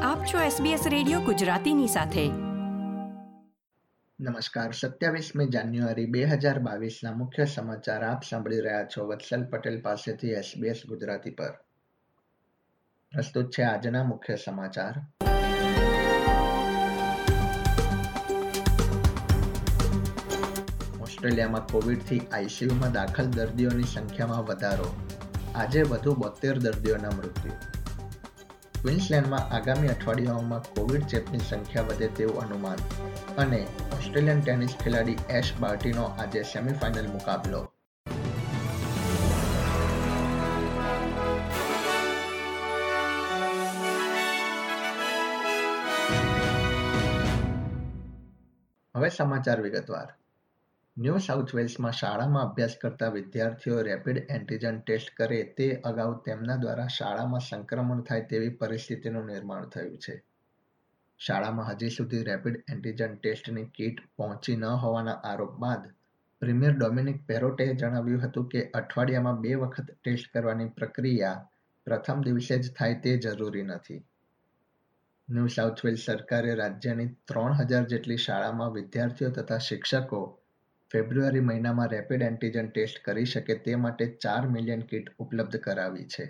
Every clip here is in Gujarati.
આપ છો SBS રેડિયો ગુજરાતીની સાથે. નમસ્કાર. 27મી જાન્યુઆરી 2022ના મુખ્ય સમાચાર આપ સાંભળી રહ્યા છો વત્સલ પટેલ પાસેથી SBS ગુજરાતી પર. પ્રસ્તુત છે આજના મુખ્ય સમાચાર. ઓસ્ટ્રેલિયામાં કોવિડથી આઈસીયુમાં દાખલ દર્દીઓની સંખ્યામાં વધારો. આજે વધુ 72 દર્દીઓના મૃત્યુ. ક્વીન્સલેન્ડમાં આગામી અઠવાડિયાઓમાં કોવિડ ચેપની સંખ્યા વધે તેવું અનુમાન. અને ઓસ્ટ્રેલિયન ટેનિસ ખેલાડી એશ બાર્ટીનો આજે સેમીફાઇનલ મુકાબલો. હવે સમાચાર વિગતવાર. ન્યૂ સાઉથ વેલ્સમાં શાળામાં અભ્યાસ કરતા વિદ્યાર્થીઓ રેપિડ એન્ટિજન ટેસ્ટ કરે તે અગાઉ તેમના દ્વારા શાળામાં સંક્રમણ થાય તેવી પરિસ્થિતિનું નિર્માણ થયું છે. શાળામાં હજી સુધી રેપિડ એન્ટિજન ટેસ્ટની કીટ પહોંચી ન હોવાના આરોપ બાદ પ્રીમિયર ડોમિનિક પેરોટેએ જણાવ્યું હતું કે અઠવાડિયામાં 2 વખત ટેસ્ટ કરવાની પ્રક્રિયા પ્રથમ દિવસે જ થાય તે જરૂરી નથી. ન્યૂ સાઉથ વેલ્સ સરકારે રાજ્યની 3000 જેટલી શાળામાં વિદ્યાર્થીઓ તથા શિક્ષકો ફેબ્રુઆરી મહિનામાં રેપિડ એન્ટિજન ટેસ્ટ કરી શકે તે માટે 4 મિલિયન કીટ ઉપલબ્ધ કરાવી છે.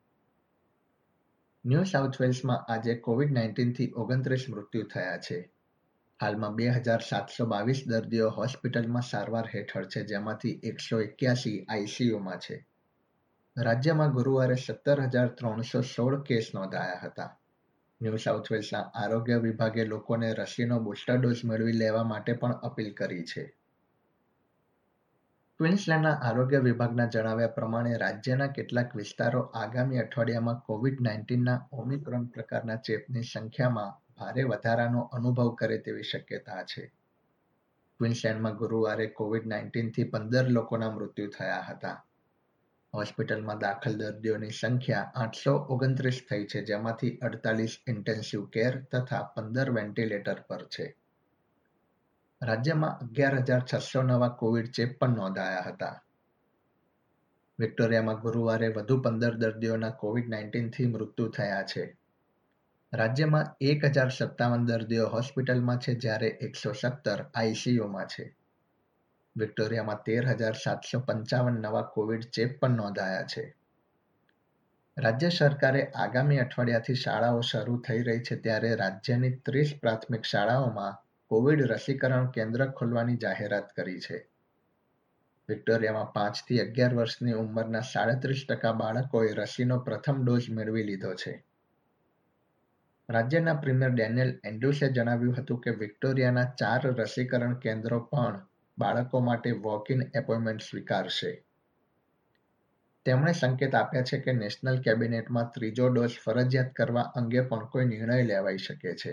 ન્યૂ સાઉથ વેલ્સમાં આજે કોવિડ-19થી 29 મૃત્યુ થયા છે. હાલમાં 2722 દર્દીઓ હોસ્પિટલમાં સારવાર હેઠળ છે, જેમાંથી 181 આઈસીયુમાં છે. રાજ્યમાં ગુરુવારે 17,316 કેસ નોંધાયા હતા. ન્યૂ સાઉથ વેલ્સના આરોગ્ય વિભાગે લોકોને રસીનો બુસ્ટર ડોઝ મેળવી લેવા માટે પણ અપીલ કરી છે. ક્વીન્સલેન્ડના આરોગ્ય વિભાગના જણાવ્યા પ્રમાણે રાજ્યના કેટલાક વિસ્તારો આગામી અઠવાડિયામાં કોવિડ-19ના ઓમિક્રોન પ્રકારના ચેપની સંખ્યામાં ભારે વધારાનો અનુભવ કરે તેવી શક્યતા છે. ક્વીન્સલેન્ડમાં ગુરુવારે કોવિડ-19થી 15 લોકોના મૃત્યુ થયા હતા. હોસ્પિટલમાં દાખલ દર્દીઓની સંખ્યા 829 થઈ છે, જેમાંથી 48 ઇન્ટેન્સિવ કેર તથા 15 વેન્ટિલેટર પર છે. રાજ્યમાં 11,600 નવા કોવિડ ચેપ પણ નોંધાયા હતા. વિક્ટોરિયામાં ગુરુવારે વધુ 15 દર્દીઓના કોવિડ-19થી મૃત્યુ થયા છે. રાજ્યમાં 1,057 દર્દીઓ હોસ્પિટલમાં છે, જ્યારે 117 આઈસીયુમાં છે. વિક્ટોરિયામાં 13,755 નવા કોવિડ ચેપ પણ નોંધાયા છે. રાજ્ય સરકારે આગામી અઠવાડિયાથી શાળાઓ શરૂ થઈ રહી છે, ત્યારે રાજ્યની 30 પ્રાથમિક શાળાઓમાં કોવિડ રસીકરણ કેન્દ્ર ખોલવાની જાહેરાત કરી છે. વિક્ટોરિયામાં 5 થી 11 વર્ષની ઉંમરના 37% બાળકોએ રસીનો પ્રથમ ડોઝ મેળવી લીધો છે. રાજ્યના પ્રીમિયર ડેનિયલ એન્ડ્રુસે જણાવ્યું હતું કે વિક્ટોરિયાના 4 રસીકરણ કેન્દ્રો પણ બાળકો માટે વોક-ઇન એપોઇન્ટમેન્ટ સ્વીકારશે. તેમણે સંકેત આપ્યા છે કે નેશનલ કેબિનેટમાં ત્રીજો ડોઝ ફરજિયાત કરવા અંગે પણ કોઈ નિર્ણય લેવાઈ શકે છે.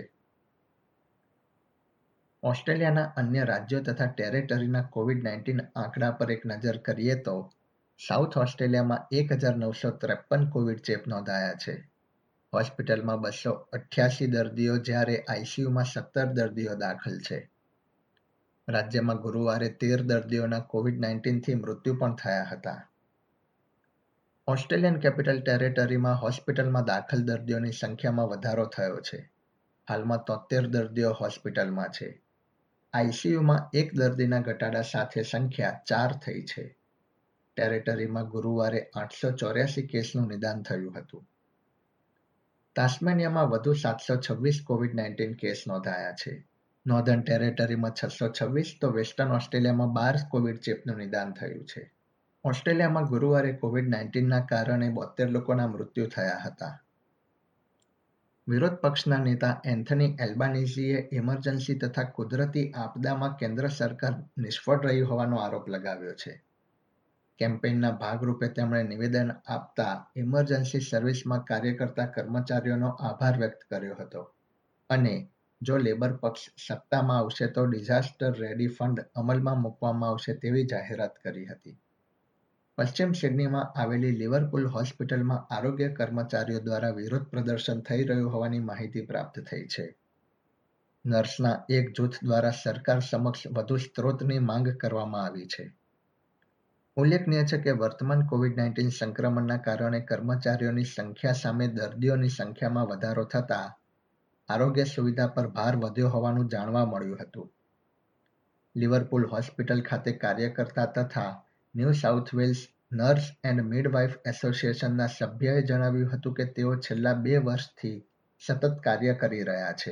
ઓસ્ટ્રેલિયાના અન્ય રાજ્યો તથા ટેરેટરીના કોવિડ-19 આંકડા પર એક નજર કરીએ તો સાઉથ ઓસ્ટ્રેલિયામાં 1,953 કોવિડ ચેપ નોંધાયા છે. હોસ્પિટલમાં 288 દર્દીઓ, જ્યારે આઈસીયુમાં 17 દર્દીઓ દાખલ છે. રાજ્યમાં ગુરુવારે 13 દર્દીઓના કોવિડ-19થી મૃત્યુ પણ થયા હતા. ઓસ્ટ્રેલિયન કેપિટલ ટેરેટરીમાં હોસ્પિટલમાં દાખલ દર્દીઓની સંખ્યામાં વધારો થયો છે. હાલમાં 73 દર્દીઓ હોસ્પિટલમાં છે. આઈસીયુમાં 1 દર્દીના ઘટાડા સાથે સંખ્યા 4 થઈ છે. ટેરેટરીમાં ગુરુવારે 884 કેસનું નિદાન થયું હતું. તાસ્મેનિયામાં વધુ 726 કોવિડ-19 કેસ નોંધાયા છે. નોર્ધન ટેરેટરીમાં 626 તો વેસ્ટર્ન ઓસ્ટ્રેલિયામાં 12 કોવિડ ચેપનું નિદાન થયું છે. ઓસ્ટ્રેલિયામાં ગુરુવારે કોવિડ-19ના કારણે 72 લોકોના મૃત્યુ થયા હતા. વિરોધ પક્ષના નેતા એન્થની એલ્બાનીઝીએ ઇમરજન્સી તથા કુદરતી આપદામાં કેન્દ્ર સરકાર નિષ્ફળ રહી હોવાનો આરોપ લગાવ્યો છે. કેમ્પેઇનના ભાગરૂપે તેમણે નિવેદન આપતા ઇમરજન્સી સર્વિસમાં કાર્ય કરતા કર્મચારીઓનો આભાર વ્યક્ત કર્યો હતો અને જો લેબર પક્ષ સત્તામાં આવશે તો ડિઝાસ્ટર રેડી ફંડ અમલમાં મૂકવામાં આવશે તેવી જાહેરાત કરી હતી. પશ્ચિમ સિડનીમાં આવેલી લિવરપુલ હોસ્પિટલમાં આરોગ્ય કર્મચારીઓ દ્વારા વિરોધ પ્રદર્શન થઈ રહ્યું હોવાની માહિતી પ્રાપ્ત થઈ છે. નર્સના એક જૂથ દ્વારા સરકાર સમક્ષ વધુ સ્ત્રોતની માંગ કરવામાં આવી છે. ઉલ્લેખનીય છે કે વર્તમાન કોવિડ-19 સંક્રમણના કારણે કર્મચારીઓની સંખ્યા સામે દર્દીઓની સંખ્યામાં વધારો થતાં આરોગ્ય સુવિધા પર ભાર વધ્યો હોવાનું જાણવા મળ્યું હતું. લિવરપુલ હોસ્પિટલ ખાતે કાર્ય કરતા તથા New South Wales nurse and midwife એસોસિએશનના સભ્યએ જણાવ્યું હતું કે તેઓ છેલ્લા 2 વર્ષથી સતત કાર્ય કરી રહ્યા છે.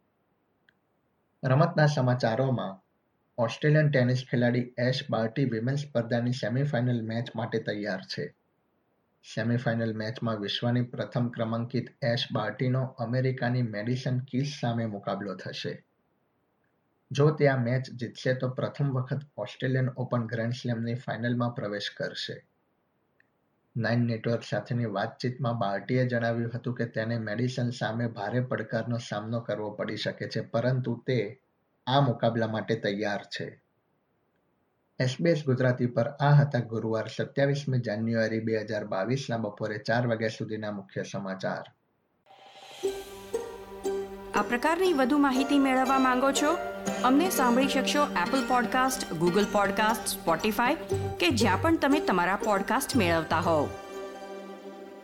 રમતના સમાચારોમાં ઓસ્ટ્રેલિયન ટેનિસ ખેલાડી એશ બાર્ટી વિમેન્સ સ્પર્ધાની સેમીફાઇનલ મેચ માટે તૈયાર છે. સેમીફાઇનલ મેચમાં વિશ્વની પ્રથમ ક્રમાંકિત એશ બાર્ટીનો અમેરિકાની મેડિસન કીસ સામે મુકાબલો થશે. જો તે આ મેચ જીતશે તો પ્રથમ વખત ઓસ્ટ્રેલિયન ઓપન ગ્રેન્ડ સ્લેમની ફાઇનલમાં પ્રવેશ કરશે. 9 નેટવર્ક સાથેની વાતચીતમાં બાર્ટીએ જણાવ્યું હતું કે તેને મેડિસન સામે ભારે પડકારનો સામનો કરવો પડી શકે છે, પરંતુ તે આ મુકાબલા માટે તૈયાર છે. SBS ગુજરાતી પર આ હતા ગુરુવાર 27મી જાન્યુઆરી 2022ના બપોરે 4 વાગ્યા સુધીના મુખ્ય સમાચાર. આ પ્રકારની વધુ માહિતી મેળવવા માંગો છો? અમને સાંભળી શકશો Apple podcast, Google podcast, Spotify કે જ્યાં પણ તમે તમારા પોડકાસ્ટ મેળવતા હોવ.